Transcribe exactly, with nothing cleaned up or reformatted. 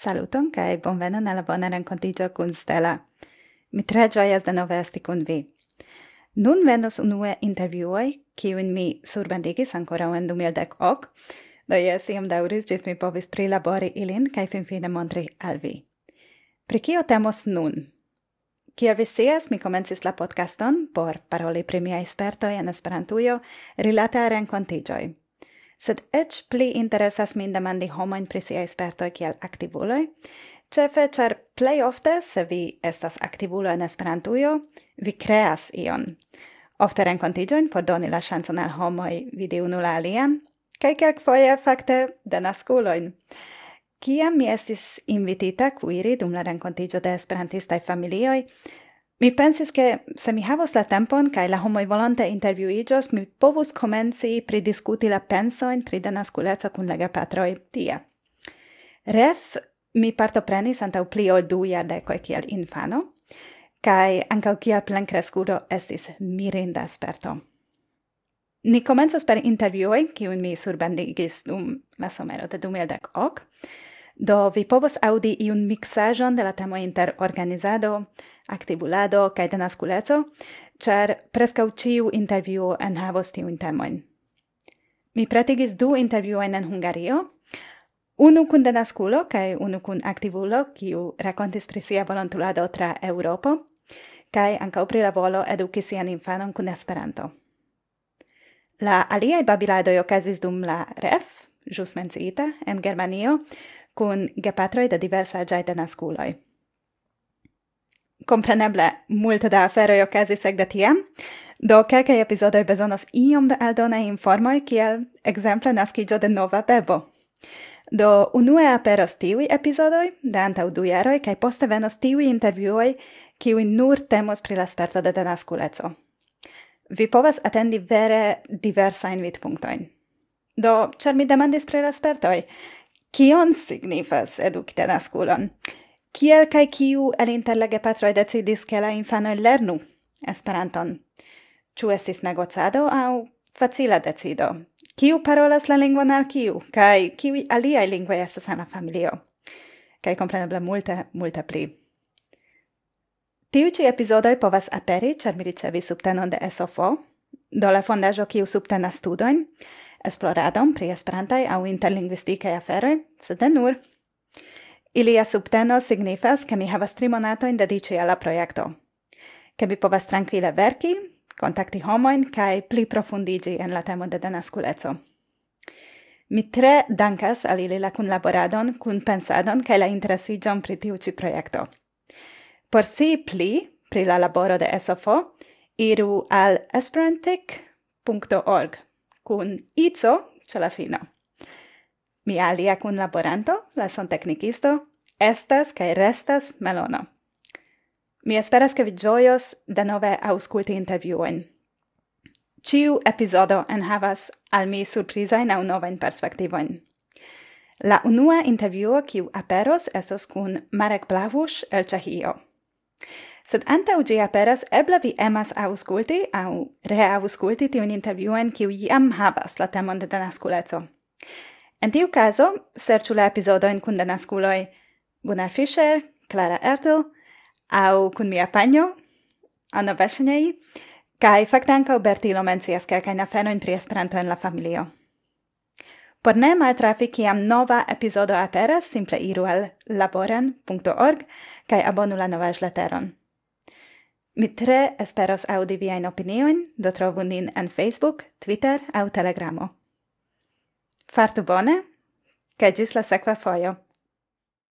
Saluton kaj bonvenon al la bona renkontiĝo kun Stella. Mi tre ĝojas denove esti kun vi. Nun venos unue intervjuoj, kiujn mi surbendigis ankoraŭ en du mil dek ok, do jes iom daŭris ĝis mi povis prilabori ilin kaj finfine montri al vi. Pri kio temos nun? Kiel vi scias, mi komencis la podcaston por paroli pri miaj spertoj en Esperantujo rilate al renkontiĝoj. Sed eĉ pli interesas min demandi homojn pri siaj spertoj kiel aktivuloj, ĉefe ĉar plej ofte, se vi estas aktivulo en Esperantujo, vi kreas ion. Ofte renkontiĝojn por doni la ŝancon al homoj vidi unu la alian, kaj kelkfoje fakte denaskulojn. Kiam mi estis invitita kuiri dum la renkontiĝo de esperantistaj familioj, mi pensis ke se mi havos la tempon kaj la homoj volonte intervjuiĝos, mi povus komenci pridiskuti la pensojn pri denaskuleco kun la gepatroj tie. Ref mi partoprenis antaŭ pli ol du jardekoj kiel infano, kaj ankaŭ kiel plenkreskulo estis mirinda sperto. Ni komencos per intervjuoj, kiujn mi surbendigis dum la somero de du mil dek ok, do vi povos aŭdi iun miksaĵon de la temoj inter organizado, aktivulado kaj denaskuleco, ĉar preskaŭ ĉiu intervjuo enhavos tiujn temojn. Mi pretigis du intervjuojn en Hungario, unu kun denaskulo kaj unu kun aktivulo, kiu rakontis pri sia volontulado tra Eŭropo, kaj ankaŭ pri la volo eduki sian infanon kun Esperanto. La aliaj babiladoj okazis dum la ref, ĵus menciita, en Germanio, kun gepatroj de diversaĝaj denaskuloj. Kompreneble, multe da aferoj okazis ekde tiam, do kelkaj epizodoj bezonos iom da aldonaj informoj, kiel ekzemple naskiĝo de nova bebo. Do unue aperos tiuj epizodoj de antaŭ du jaroj kaj poste venos tiuj intervjuoj, kiuj nur temos pri la sperto de denaskuleco. Vi povas atendi vere diversajn vidpunktojn. Do, ĉar mi demandis pri la spertoj, kion signifas eduki denaskulon? Kiel kaj kiu el inter la gepatroj decidis ke la infanoj lernu Esperanton? Ĉu estis negocado aŭ facila decido? Kiu parolas la lingvon al kiu? Kaj kiuj aliaj lingvoj estas en la familio? Kaj kompreneble multe, multe pli. Tiuj ĉi epizodoj povas aperi, ĉar mi ricevis subtenon de S O F O, do la fondaĵo kiu subtenas studojn, esploradon pri esperantaj aŭ interlingvistikaj aferoj, sed ne nur. Ilia subteno signifas, ke mi havas tri monatojn dediĉi al la projekto, ke mi povas trankvile verki, kontakti homojn kaj pli profundiĝi en la temo de denaskuleco. Mi tre dankas al ili la kunlaboradon, kunpensadon kaj la interesiĝon pri tiu ĉi projekto. Por scii pli pri la laboro de S O F O, iru al esperantic punkto org kun ico ĉe la fino. Mia alia kunlaboranto, la sonteknikisto, estas kaj restas Melono. Mi esperas ke vi ĝojos denove aŭskulti intervjuojn. Ĉiu epizodo enhavas al mi surprizajn aŭ novajn perspektivojn. La unua intervjuo kiu aperos estos kun Marek Blahuš el Ĉeĥio. Sed antaŭ ĝi aperas, eble vi emas aŭskulti aŭ reaŭskulti tiujn intervjuojn kiu jam havas la temon de denaskuleco. En tiu caso, serĉu la epizodojn kun denaskuloj Gunnar Fischer, Clara Ertl, aŭ kun mia panjo, Anna Veshnei, kaj fakte ankaŭ Bertilo mencias kelkajn aferojn pri Esperanto en la familio. Por ne maltrafi kiam nova epizodo aperas, simple iru al laboren punkto org kaj abonu la novaĵleteron. Mi tre esperos aŭdi viajn opiniojn, do trovu nin en Facebook, Twitter aŭ Telegramo. Fartu bone, kaj ĝis la sekva fojo.